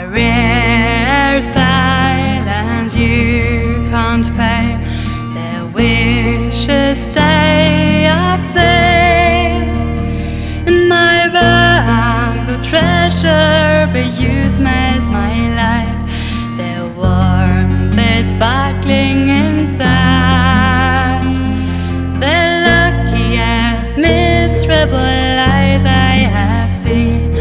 rare silence you can't pay. Their wishes die.